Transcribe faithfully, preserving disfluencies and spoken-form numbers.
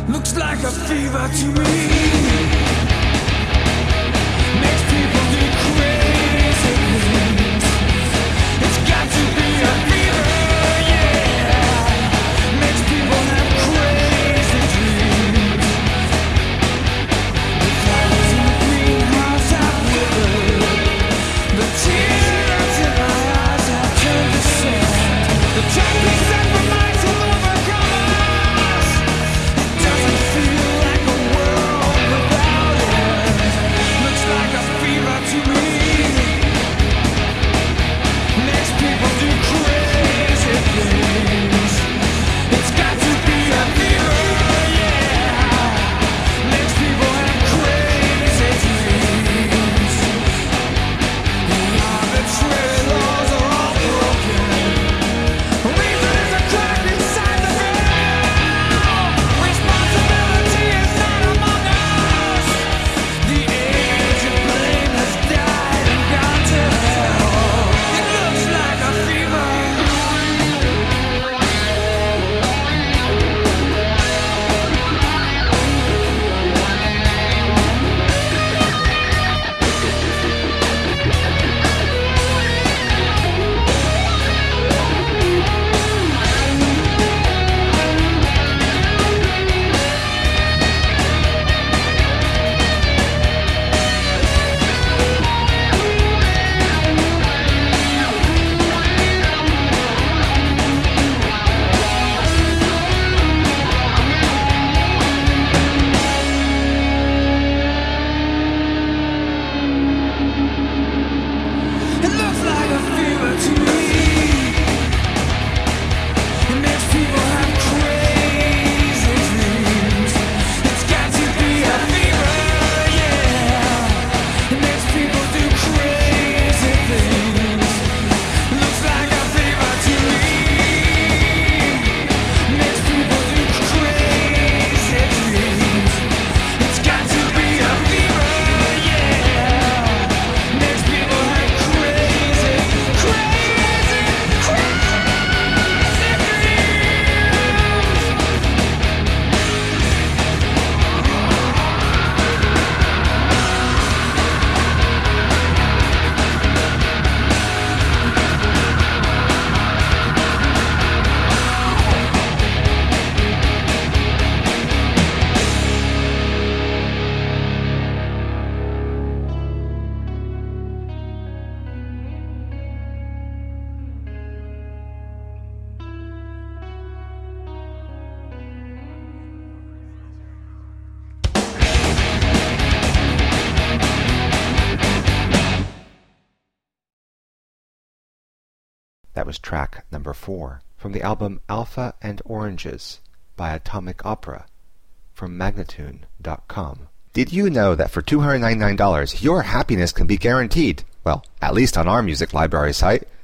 Looks like a fever to me. Makes people do crazy things. It's got to be a fever, yeah. Makes people have crazy dreams. The flowers in the greenhouse have withered. The tears in my eyes have turned to sand. The junkies sent for minds will overcome us. It doesn't feel like a world without it. Looks like a fever to me. Makes people do crazy things. It's got to be a fever, yeah. Makes people have crazy dreams. The arbitrary laws are all broken. Reason is a crack inside the veil. Responsibility is not among us. The age of blame has died and gone to hell. It looks like a fever. It looks like a fever to me. It makes people have crazy dreams. It's got to be a fever, yeah. It makes people do crazy things. Looks like a fever to me. Makes people do crazy dreams. It's got to be a fever, yeah. Makes people have crazy, crazy, crazy dreams. That was track number four from the album Alpha and Oranges by Atomic Opera from Magnatune dot com. Did you know that for two hundred ninety-nine dollars your happiness can be guaranteed? Well, at least on our music library site.